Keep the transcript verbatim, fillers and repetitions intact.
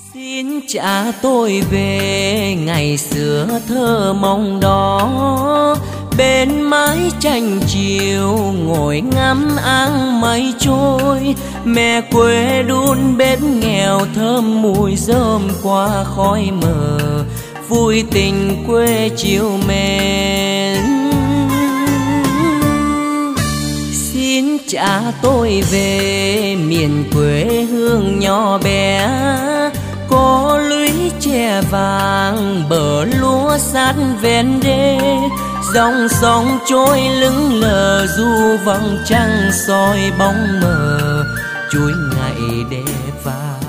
Xin trả tôi về ngày xưa thơ mộng đó, bên mái tranh chiều ngồi ngắm áng mây trôi. Mẹ quê đun bếp nghèo thơm mùi rơm qua khói mờ, vui tình quê chiều mến. Xin trả tôi về miền quê hương nhỏ bé, có lũy tre vàng bờ lúa sát ven đê. Dòng sông trôi lững lờ du vầng trăng soi bóng mờ, chuối ngày đẹp vàng.